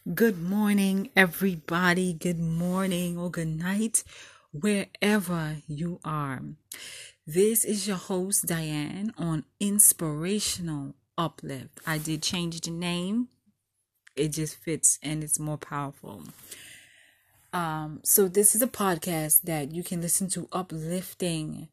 Good morning, everybody. Good morning or good night, wherever you are. This is your host, Diane, on Inspirational Uplift. I did change the name. It just fits and it's more powerful. So this is a podcast that you can listen to uplifting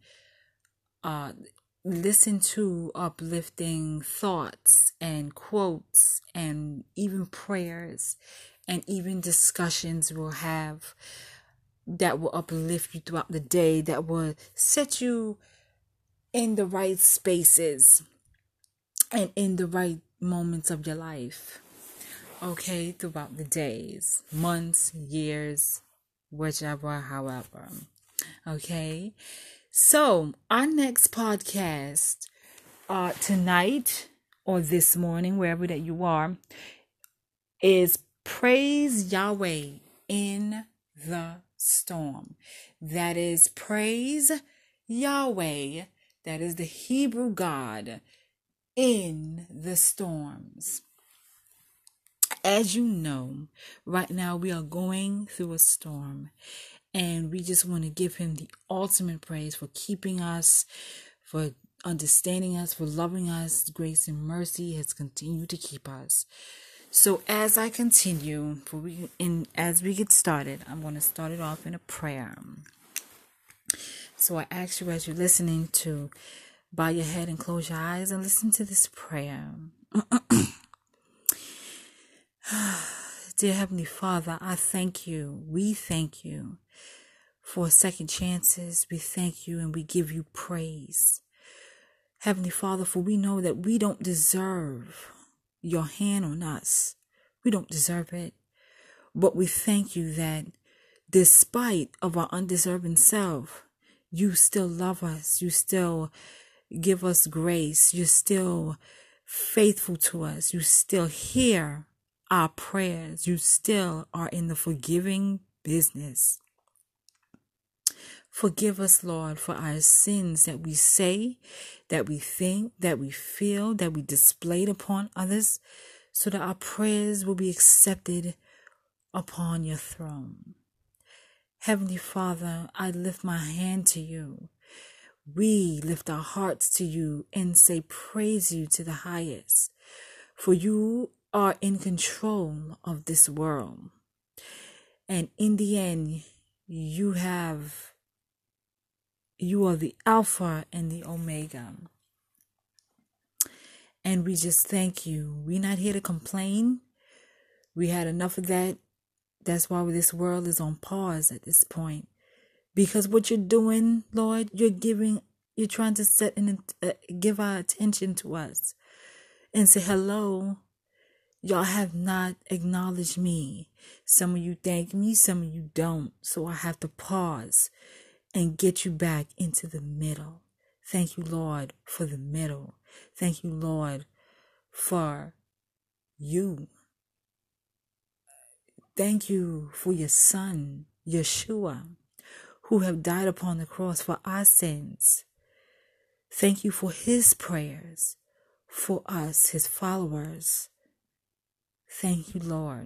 thoughts and quotes and even prayers and even discussions we'll have that will uplift you throughout the day, that will set you in the right spaces and in the right moments of your life. Okay, throughout the days, months, years, whichever, however. Okay. So, our next podcast tonight or this morning, wherever that you are, is Praise Yahweh in the Storm. That is Praise Yahweh. That is the Hebrew God in the storms. As you know, right now we are going through a storm. And we just want to give him the ultimate praise for keeping us, for understanding us, for loving us. Grace and mercy has continued to keep us. So as I continue, as we get started, I'm going to start it off in a prayer. So I ask you, as you're listening, to bow your head and close your eyes and listen to this prayer. Dear Heavenly Father, I thank you. We thank you for second chances. We thank you and we give you praise. Heavenly Father, for we know that we don't deserve your hand on us. We don't deserve it. But we thank you that despite of our undeserving self, you still love us. You still give us grace. You're still faithful to us. You still hear our prayers. You still are in the forgiving business. Forgive us, Lord, for our sins that we say, that we think, that we feel, that we displayed upon others, so that our prayers will be accepted upon your throne. Heavenly Father, I lift my hand to you. We lift our hearts to you and say, praise you to the highest, for you are in control of this world. And in the end, you are the Alpha and the Omega. And we just thank you. We're not here to complain. We had enough of that. That's why this world is on pause at this point. Because what you're doing, Lord, you're trying to give our attention to us and say, hello, y'all have not acknowledged me. Some of you thank me, some of you don't. So I have to pause and get you back into the middle. Thank you, Lord, for the middle. Thank you, Lord, for you. Thank you for your Son, Yeshua, who have died upon the cross for our sins. Thank you for his prayers for us, his followers. Thank you, Lord.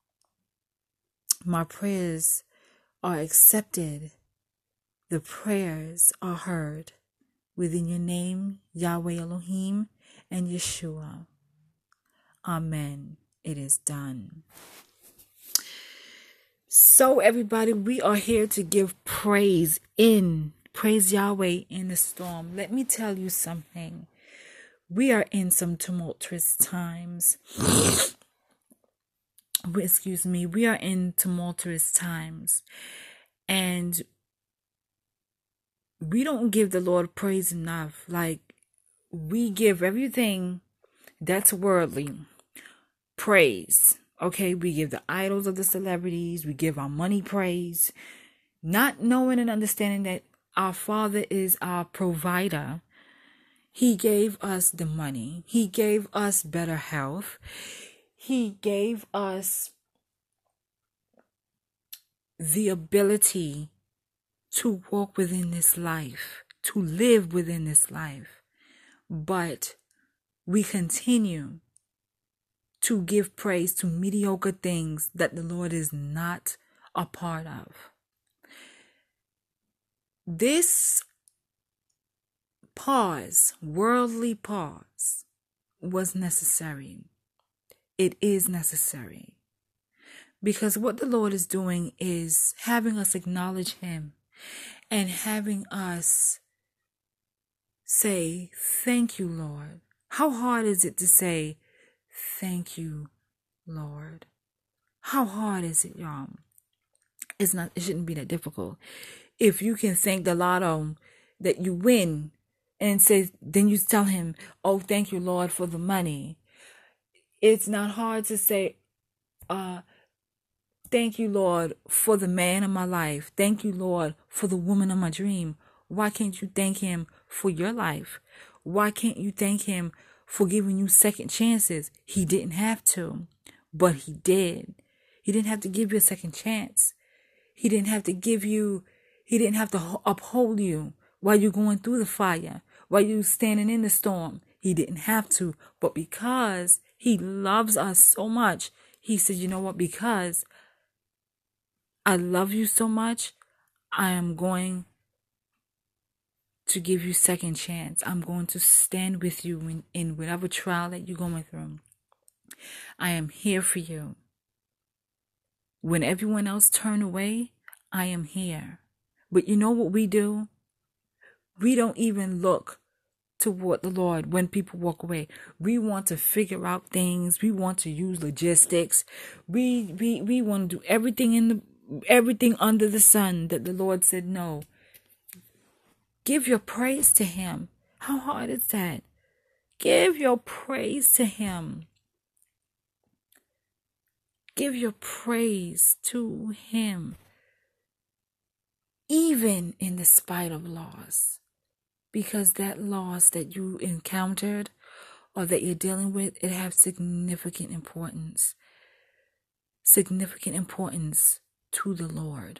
My prayers are accepted. The prayers are heard within your name, Yahweh Elohim and Yeshua. Amen. It is done. So everybody, we are here to give praise Yahweh in the storm. Let me tell you something. We are in some tumultuous times. We are in tumultuous times. And we don't give the Lord praise enough. Like, we give everything that's worldly praise. Okay, we give the idols of the celebrities. We give our money praise. Not knowing and understanding that our Father is our provider. He gave us the money. He gave us better health. He gave us the ability to walk within this life, to live within this life. But we continue to give praise to mediocre things that the Lord is not a part of. This pause, worldly pause, was necessary. It is necessary. Because what the Lord is doing is having us acknowledge Him and having us say, thank you, Lord. How hard is it to say, thank you, Lord? How hard is it, y'all? It shouldn't be that difficult. If you can thank the lotto that you win and then you tell Him, oh, thank you, Lord, for the money. It's not hard to say, thank you, Lord, for the man of my life. Thank you, Lord, for the woman of my dream. Why can't you thank Him for your life? Why can't you thank Him for giving you second chances? He didn't have to, but He did. He didn't have to give you a second chance. He didn't have to uphold you while you're going through the fire, while you're standing in the storm. He didn't have to, but because He loves us so much, He said, you know what, because I love you so much, I am going to give you second chance. I'm going to stand with you in whatever trial that you're going through. I am here for you. When everyone else turn away, I am here. But you know what we do? We don't even look toward the Lord when people walk away. We want to figure out things. We want to use logistics. We want to do everything under the sun that the Lord said no. Give your praise to Him. How hard is that? Give your praise to Him. Give your praise to Him. Even in the spite of loss. Because that loss that you encountered or that you're dealing with, it has significant importance. Significant importance to the Lord.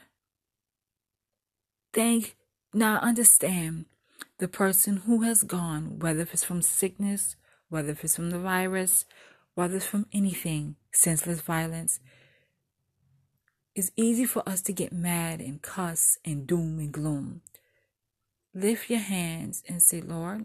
Now understand, the person who has gone, whether if it's from sickness, whether if it's from the virus, whether it's from anything, senseless violence, it's easy for us to get mad and cuss and doom and gloom. Lift your hands and say, Lord,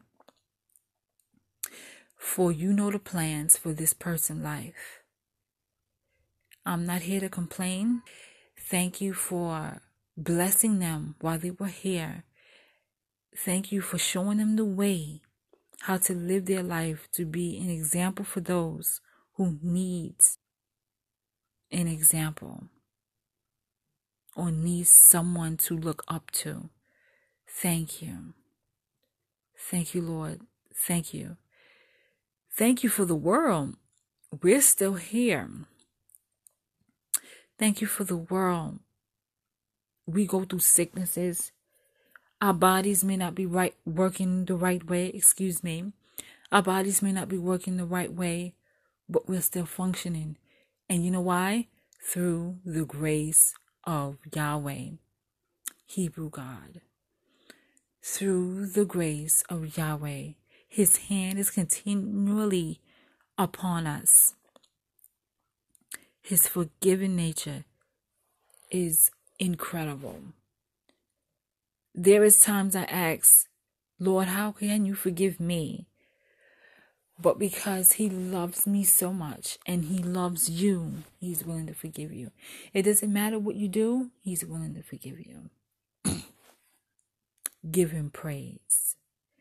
for you know the plans for this person's life. I'm not here to complain. Thank you for blessing them while they were here. Thank you for showing them the way how to live their life to be an example for those who needs an example or needs someone to look up to. Thank you. Thank you, Lord. Thank you. Thank you for the world. We're still here. Thank you for the world. We go through sicknesses. Our bodies may not be working the right way. Our bodies may not be working the right way, but we're still functioning. And you know why? Through the grace of Yahweh, Hebrew God. Through the grace of Yahweh, His hand is continually upon us. His forgiving nature is incredible. There is times I ask, Lord, how can you forgive me? But because He loves me so much and He loves you, He's willing to forgive you. It doesn't matter what you do, He's willing to forgive you. Give Him praise.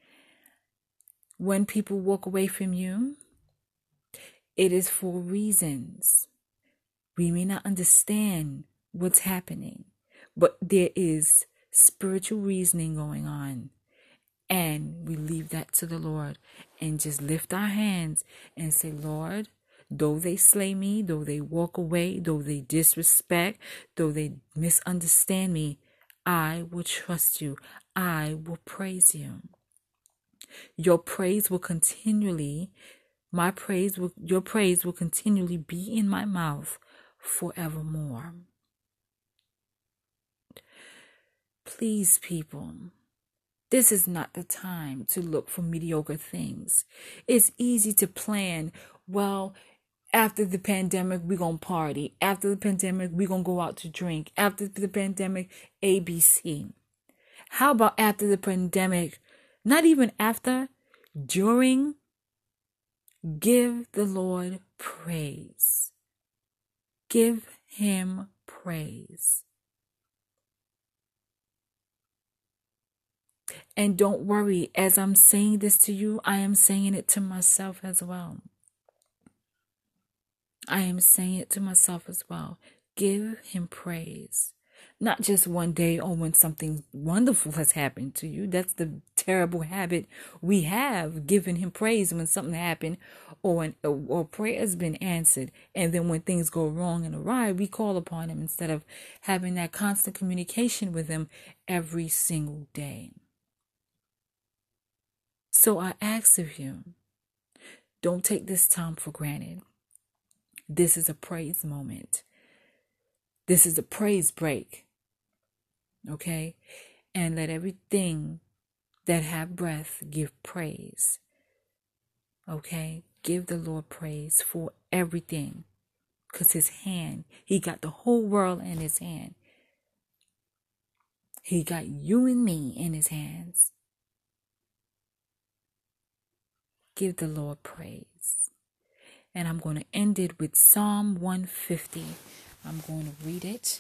When people walk away from you, it is for reasons. We may not understand what's happening, but there is spiritual reasoning going on. And we leave that to the Lord and just lift our hands and say, Lord, though they slay me, though they walk away, though they disrespect, though they misunderstand me, I will trust you. I will praise you. Your praise will continually, your praise will continually be in my mouth forevermore. Please, people, this is not the time to look for mediocre things. It's easy to plan, well, After the pandemic, we're going to party. After the pandemic, we're going to go out to drink. After the pandemic, ABC. How about after the pandemic? Not even after, during, give the Lord praise. Give him praise. And don't worry, as I'm saying this to you, I am saying it to myself as well. I am saying it to myself as well. Give him praise. Not just one day or when something wonderful has happened to you. That's the terrible habit we have, giving him praise when something happened or prayer has been answered. And then when things go wrong and awry, we call upon him instead of having that constant communication with him every single day. So I ask of you, don't take this time for granted. This is a praise moment. This is a praise break. Okay? And let everything that have breath give praise. Okay? Give the Lord praise for everything. Because his hand, he got the whole world in his hand. He got you and me in his hands. Give the Lord praise. And I'm going to end it with Psalm 150. I'm going to read it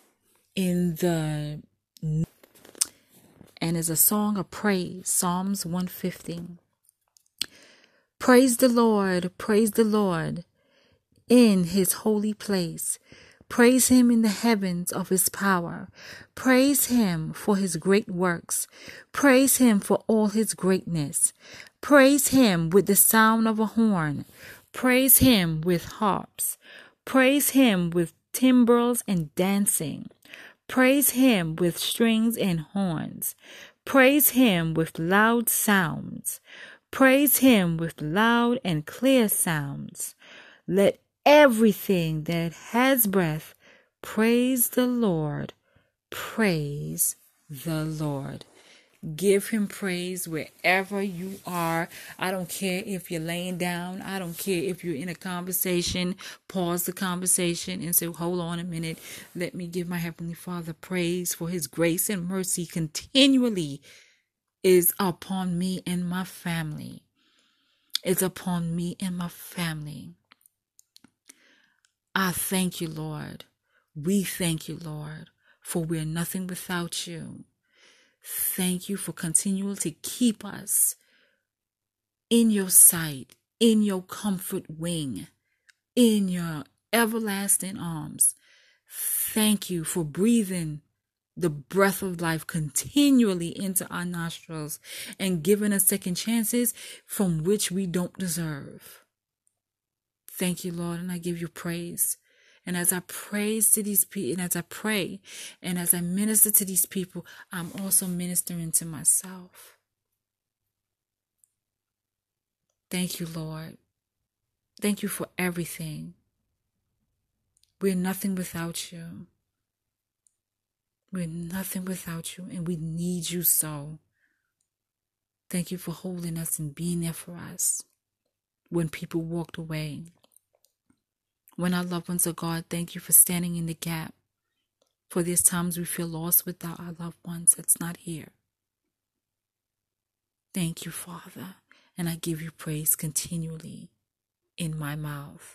and it's a song of praise. Psalms 150. Praise the Lord in his holy place. Praise him in the heavens of his power. Praise him for his great works. Praise him for all his greatness. Praise him with the sound of a horn. Praise him with harps. Praise him with timbrels and dancing. Praise him with strings and horns. Praise him with loud sounds. Praise him with loud and clear sounds. Let everything that has breath praise the Lord. Praise the Lord. Give him praise wherever you are. I don't care if you're laying down. I don't care if you're in a conversation. Pause the conversation and say, hold on a minute. Let me give my Heavenly Father praise for his grace and mercy continually is upon me and my family. It's upon me and my family. I thank you, Lord. We thank you, Lord, for we're nothing without you. Thank you for continuing to keep us in your sight, in your comfort wing, in your everlasting arms. Thank you for breathing the breath of life continually into our nostrils and giving us second chances from which we don't deserve. Thank you, Lord, and I give you praise. And as I praise to these people, and as I pray, and as I minister to these people, I'm also ministering to myself. Thank you, Lord. Thank you for everything. We're nothing without you. We're nothing without you, and we need you so. Thank you for holding us and being there for us when people walked away. When our loved ones are gone, thank you for standing in the gap. For there's times we feel lost without our loved ones that's not here. Thank you, Father, and I give you praise continually in my mouth.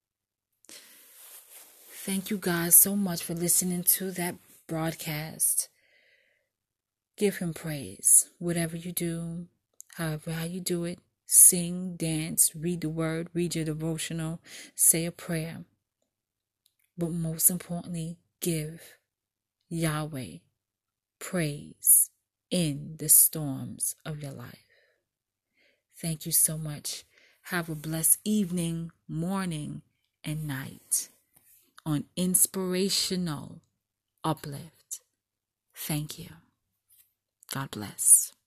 Thank you guys so much for listening to that broadcast. Give him praise. Whatever you do, how you do it, sing, dance, read the word, read your devotional, say a prayer. But most importantly, give Yahweh praise in the storms of your life. Thank you so much. Have a blessed evening, morning, and night on Inspirational Uplift. Thank you. God bless.